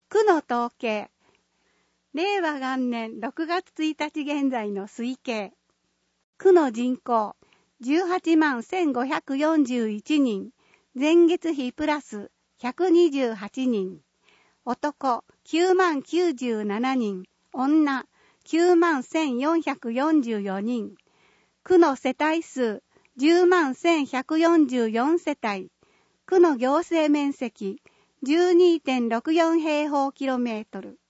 区の統計。令和元年6月1日現在の推計。区の人口18万1541人。前月比プラス128人。男9万97人。女9万1444人。区の世帯数10万1144世帯。区の行政面積 12.64 平方キロメートル。